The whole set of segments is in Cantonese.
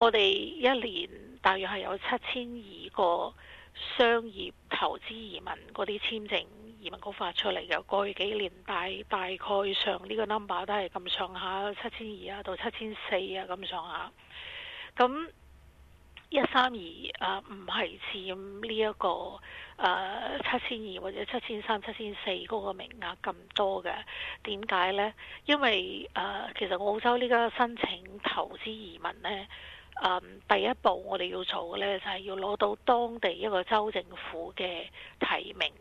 我哋一年大約係有7200個商業投資移民嗰啲簽證移民局發出嚟嘅。過去幾年大概上呢個 number 都係咁上下，7200啊到7400啊咁上下。咁132唔係佔呢一個7200或者7300、7400嗰個名額咁多嘅。點解呢？因為其實澳洲呢個申請投資移民呢，第一步我哋要做嘅呢，就係要攞到當地一個州政府嘅提名。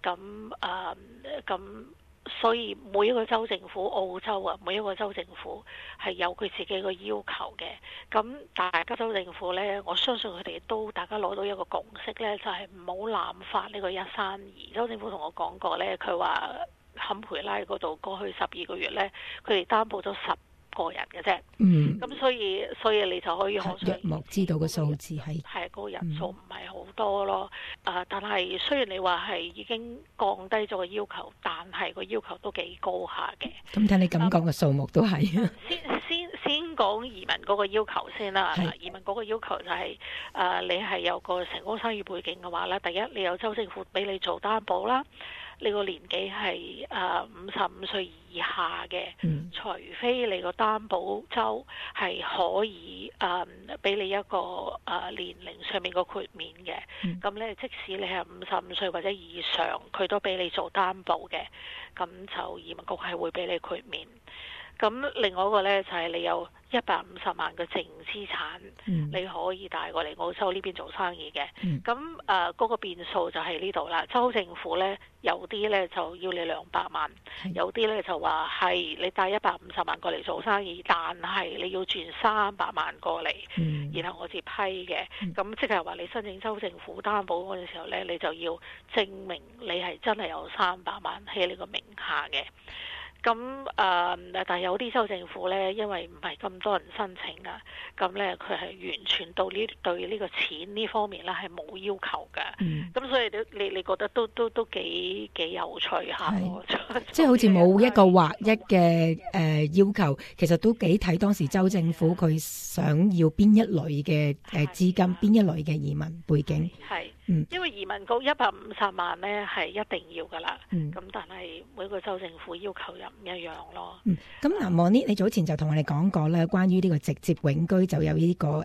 所以每一個州政府，澳洲啊，每一個州政府係有佢自己個要求嘅。咁大家州政府呢，我相信佢哋都大家攞到一個共識呢，就係唔好濫發呢個132。州政府同我講過呢，佢話坎培拉嗰度過去12個月呢，佢哋擔保咗10個人嘅啫。咁所以你就可以可想約莫知道個數字係嗰個人數唔係好多咯。但係雖然你話係已經降低咗個要求，但係個要求都幾高下嘅。 咁聽你咁講嘅數目都係先講移民嗰個要求先啦。移民嗰個要求就係你係有個成功生意背景嘅話咧，第一你有州政府俾你做擔保啦。你個年紀係55歲以下嘅，除非你個擔保州係可以俾你一個年齡上面個豁免嘅，咁咧即使你係55歲或者以上，佢都俾你做擔保嘅，咁就移民局係會俾你豁免。咁另外一個呢，就係你有150萬嘅淨資產，你可以帶過嚟澳洲呢邊做生意嘅。咁嗰個變數就係呢度啦。州政府呢，有啲呢就要你200萬，有啲呢就話係你帶150萬過嚟做生意，但係你要轉300萬過嚟，然後我至批嘅。咁即係話你申請州政府擔保嗰陣時候呢，你就要證明你係真係有300萬喺你個名下嘅。咁但係有啲州政府呢，因為唔係咁多人申請啊，咁呢，佢係完全對呢個錢呢方面呢係冇要求嘅。咁所以你覺得都幾有趣下， 即係好似冇一個劃一嘅要求，其實都幾睇當時州政府佢想要邊一類嘅資金，邊一類嘅移民背景。 因為移民局150萬呢係一定要噶啦，咁但係每個州政府要求又唔一樣咯。 咁嗱，Monique，你早前就同我哋講過咧，關於呢個直接永居就有呢個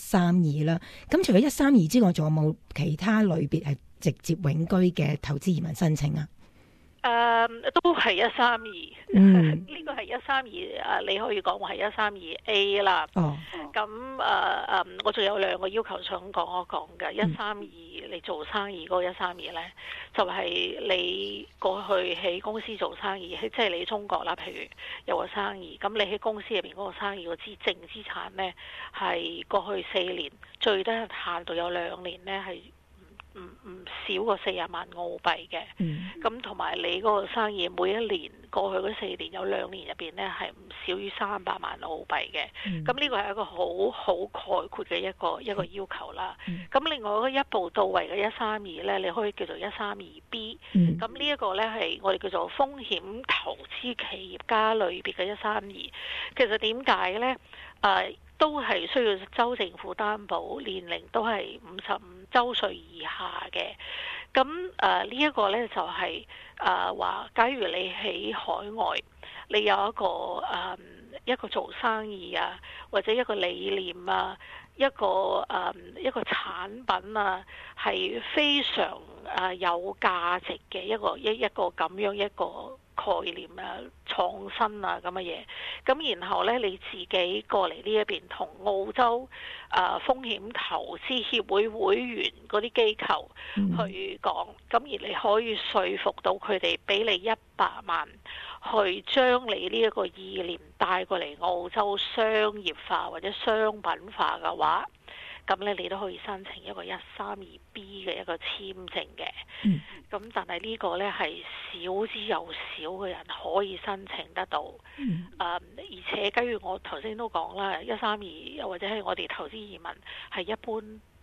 132啦。咁除咗132之外，仲有冇其他類別係直接永居嘅投資移民申請啊？ 都係132，呢個係132，你可以講話係132A 啦。咁我仲有2個要求想講一講嘅。132你做生意嗰個132呢，就係你過去喺公司做生意，即係你中國啦，譬如有個生意，咁你喺公司入邊嗰個生意個淨資產呢，係過去4年最低限度有2年呢係唔少過40萬澳幣嘅。咁同埋你嗰個生意每一年過去嗰4年有2年入邊呢係唔少於300萬澳幣嘅。咁呢個係一個好概括嘅一個要求啦。咁另外嗰一步到位嘅132呢，你可以叫做132B。咁呢一個呢係我哋叫做風險投資企業家類別嘅132。其實點解呢？都係需要州政府擔保，年齡都係55周歲以下嘅。咁呢一個呢，就係話，假如你喺海外，你有一個做生意啊，或者一個理念啊，一個產品啊，係非常有價值嘅一個咁樣一個概念啊、創新啊咁嘅嘢，咁然後呢，你自己過嚟呢一邊同澳洲風險投資協會會員嗰啲機構去講，咁而你可以說服到佢哋俾你100萬去將你呢一個意念帶過嚟澳洲商業化或者商品化嘅話，咁咧你都可以申請一個132B 嘅一個簽證嘅。咁但係呢個呢係少之又少嘅人可以申請得到。而且假如我頭先都講啦，132又或者係我哋投資移民係一般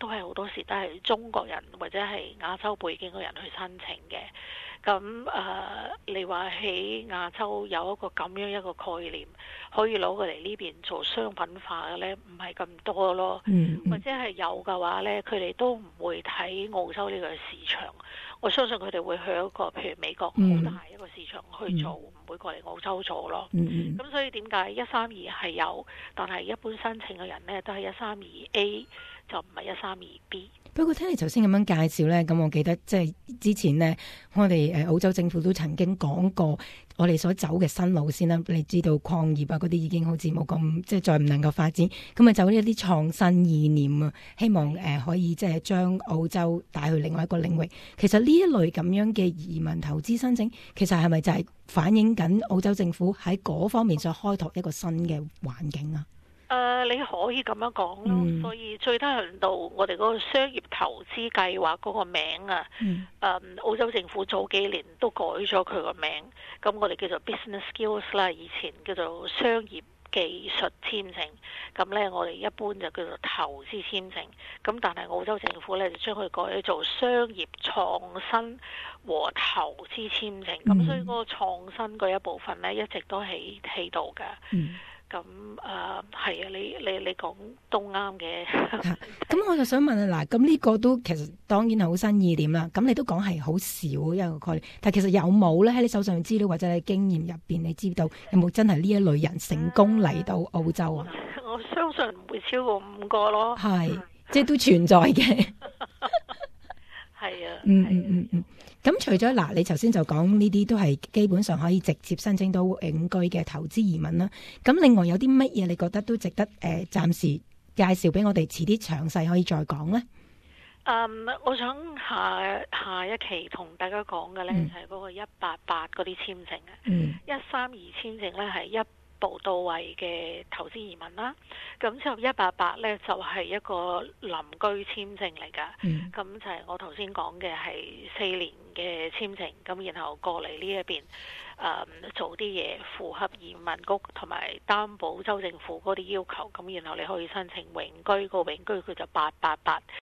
都係好多時都係中國人或者係亞洲背景嘅人去申請嘅。咁你話喺亞洲有一個咁樣一個概念，可以攞過嚟呢邊做商品化嘅呢，唔係咁多咯。或者係有嘅話呢，佢哋都唔會睇澳洲呢個市場。我相信佢哋會去一個譬如美國好大一個市場去做，唔會過嚟澳洲做咯。咁所以點解132係有，但係一般申請嘅人呢，都係132A，就唔係132B。 不過聽你頭先咁樣介紹呢，咁我記得即係之前呢，我哋澳洲政府都曾經講過，我哋所走嘅新路線啦。你知道礦業啊嗰啲已經好似冇咁，即係再唔能夠發展，咁啊走呢一啲創新意念啊，希望可以即係將澳洲帶去另外一個領域。其實呢一類咁樣嘅移民投資申請，其實係咪就係反映緊澳洲政府喺嗰方面想開拓一個新嘅環境啊？ 你可以咁樣講咯，所以最低限度我哋嗰個商業投資計劃嗰個名啊，澳洲政府早幾年都改咗佢個名，咁我哋叫做 Business Skills 啦，以前叫做商業技術簽證，咁呢，我哋一般就叫做投資簽證，咁但係澳洲政府呢，就將佢改做商業創新和投資簽證，咁所以嗰個創新嗰一部分呢，一直都喺度㗎。咁係啊，你講都啱嘅。 咁我就想問啊，嗱，咁呢個都其實當然係好新意點啦。咁你都講係好少一個概念，但係其實有冇咧喺你手上資料或者你經驗入邊，你知道有冇真係呢一類人成功嚟到澳洲啊？ 我相信唔會超過5個咯。係， 即係都存在嘅。 係啊。 咁除咗嗱，你頭先就講呢啲都係基本上可以直接申請到永居嘅投資移民啦。咁另外有啲乜嘢你覺得都值得暫時介紹俾我哋，遲啲詳細可以再講呢？ 我想下一期同大家講嘅呢，就係嗰個188嗰啲簽證啊。132簽證呢係一步到位嘅投資移民啦，咁之後188呢就係一個臨居簽證嚟㗎，咁就係我頭先講嘅係4年嘅簽證，咁然後過嚟呢一邊做啲嘢，符合移民局同埋擔保州政府嗰啲要求，咁然後你可以申請永居，個永居佢就888。